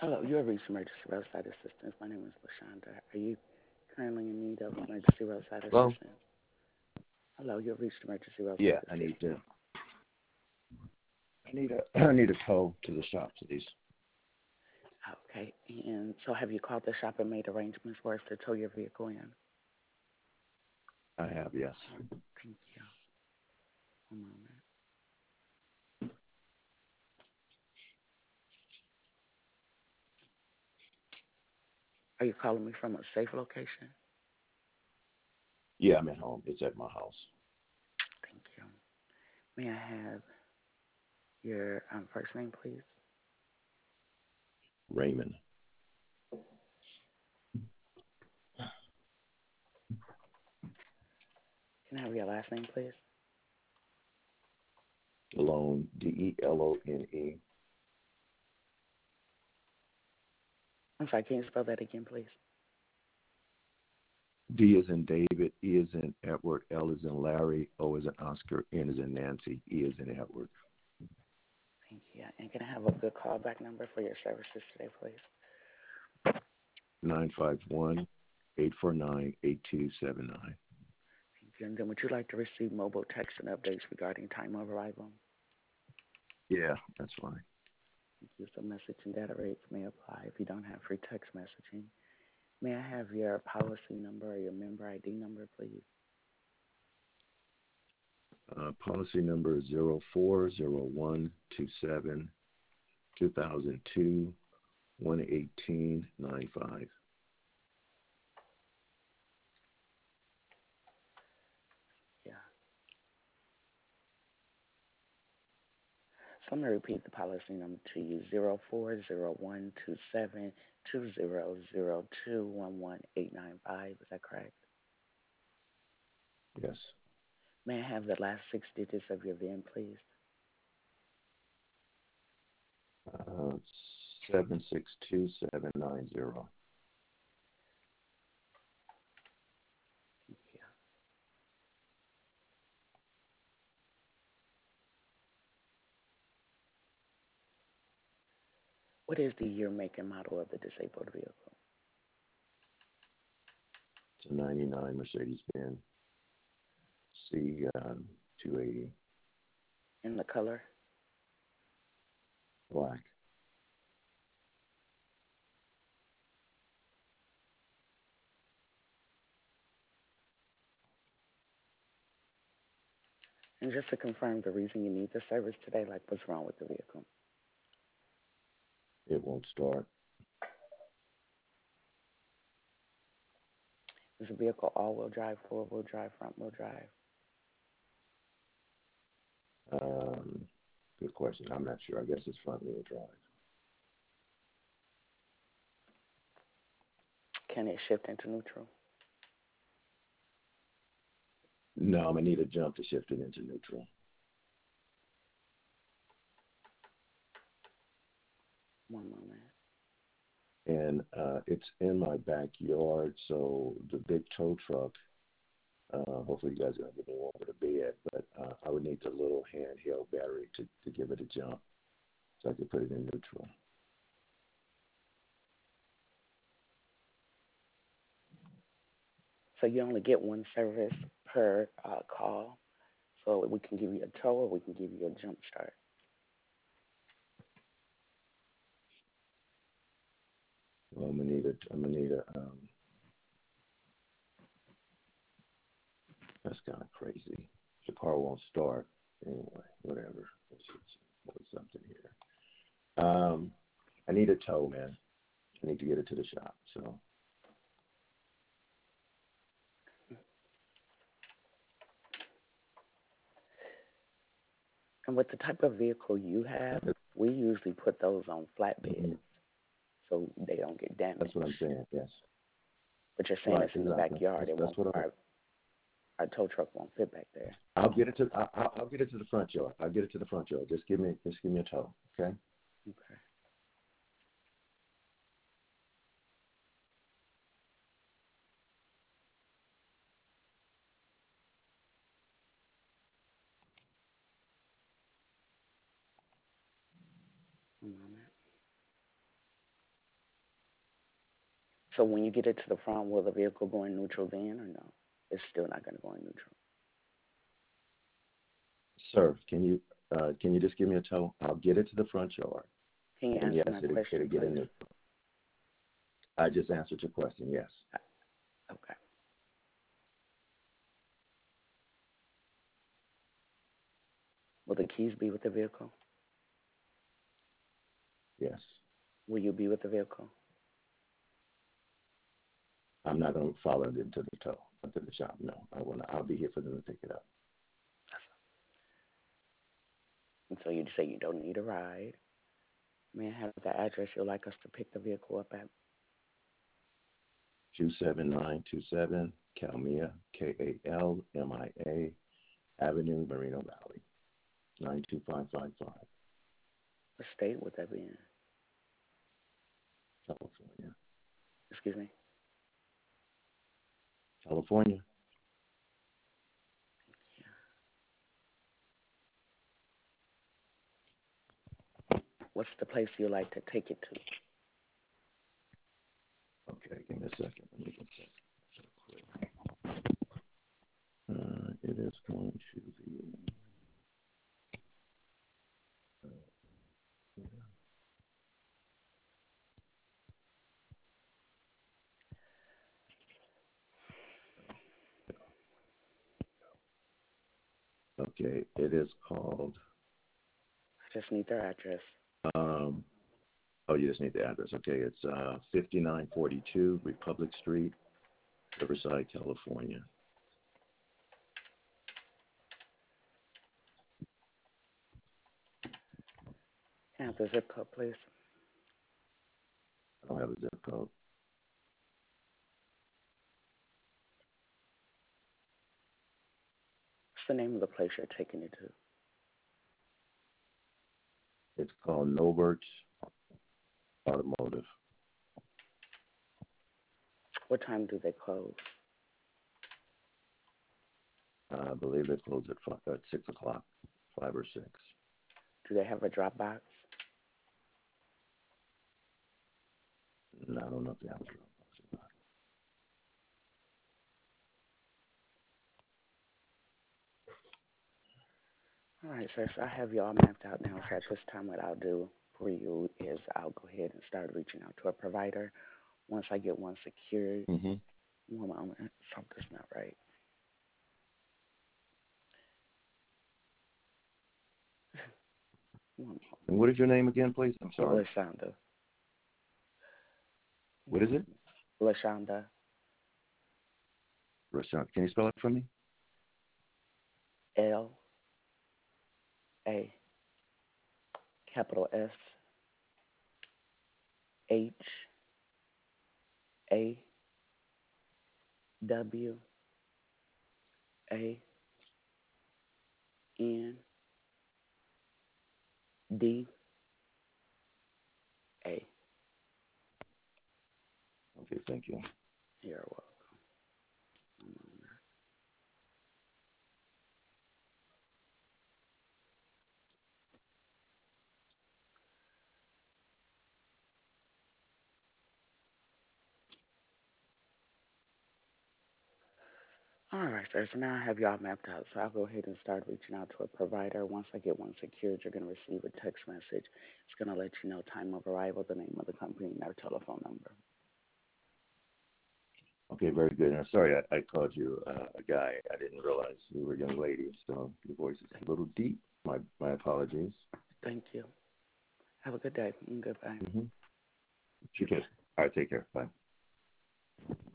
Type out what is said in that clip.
Hello, you have reached emergency roadside assistance. My name is LaShonda. Are you currently in need of emergency roadside Well, assistance? Hello, you have reached emergency roadside yeah, assistance. I need a I need a tow to the shop, please. Okay, and so have you called the shop and made arrangements for us to tow your vehicle in? I have, yes. Thank you. One moment. Are you calling me from a safe location? Yeah, I'm at home. It's at my house. Thank you. May I have your first name, please? Raymond. Can I have your last name, please? Delone, Delone. I'm sorry, can you spell that again, please? D is in David, E is in Edward, L is in Larry, O is in Oscar, N is in Nancy, E is in Edward. Thank you. And can I have a good callback number for your services today, please? 951-849-8279. Thank you. And then would you like to receive mobile text and updates regarding time of arrival? Yeah, that's fine. Thank you. So message and data rates may apply if you don't have free text messaging. May I have your policy number or your member ID number, please? Policy number 040127 2002 11895. Yeah. So I'm going to repeat the policy number to you, 04012720021185. Is that correct? Yes. May I have the last six digits of your VIN, please? Uh, 762790. Thank you. What is the year, make, and model of the disabled vehicle? It's a 99 Mercedes-Benz C 280 And the color? black. And just to confirm the reason you need the service today, like what's wrong with the vehicle? It won't start. Is the vehicle all-wheel drive, four-wheel drive, front-wheel drive? Um, Good question. I'm not sure. I guess it's front wheel drive. Can it shift into neutral? No, I'm gonna need a jump to shift it into neutral. One moment. And it's in my backyard, so the big tow truck. Hopefully, you guys are gonna give me one with a bed, but I would need the little handheld battery to give it a jump, so I could put it in neutral. So you only get one service per call. So we can give you a tow or we can give you a jump start. Well, I'm gonna need a. That's kind of crazy. The car won't start. Anyway, whatever. Let's something here. I need a tow, man. I need to get it to the shop. So And with the type of vehicle you have, we usually put those on mhm, flatbeds so they don't get that's damaged. what I'm saying. Yes. But you're saying Right. it's in the Exactly. backyard. That's It that's won't. what I'm. Our tow truck won't fit back there. I'll get it to the front yard. I'll get it to the front yard. Just give me a tow. Okay. Okay. One moment. So when you get it to the front, will the vehicle go in neutral then, or no? It's still not going to go in neutral. Sir, can you just give me a tow? I'll get it to the front yard, Can you and answer yes, my it'll question, get in please? the. I just answered your question. Yes, Okay. Will the keys be with the vehicle? yes. Will you be with the vehicle? I'm not going to follow them to the tow, to the shop. No, I will not. I'll be here for them to pick it up. And so you say you don't need a ride. May I have the address you'd like us to pick the vehicle up at? 27927 Kalmia, Kalmia Avenue, Moreno Valley, 92555, What state would that be in? California. Excuse me? California. What's the place you'd like to take it to? Okay, give me a second. Let me get that. It is going to be. Okay, it is called. I just need their address. Oh, you just need the address. Okay, it's 5942 Republic Street, Riverside, California. Can I have the zip code, please? I don't have a zip code. What's the name of the place you're taking it to? It's called Novert Automotive. What time do they close? I believe they close at 6 o'clock, 5 or 6. Do they have a drop box? No, I don't know if they have a drop box or not. All right, sir. So I have you all mapped out now. So at this time, what I'll do for you is I'll go ahead and start reaching out to a provider. Once I get one secured, one moment, something's not right. One moment. And what is your name again, please? I'm sorry. Lashonda. What is it? Lashonda. Rashad. Can you spell it for me? L-A, capital Shanda. Okay, thank you. You're welcome. All right, sir. So now I have y'all mapped out. So I'll go ahead and start reaching out to a provider. Once I get one secured, you're going to receive a text message. It's going to let you know time of arrival, the name of the company, and their telephone number. Okay, very good. And I'm sorry I called you a guy. I didn't realize you were a young lady, so your voice is a little deep. My apologies. Thank you. Have a good day. Goodbye. You too. All right, take care. Bye.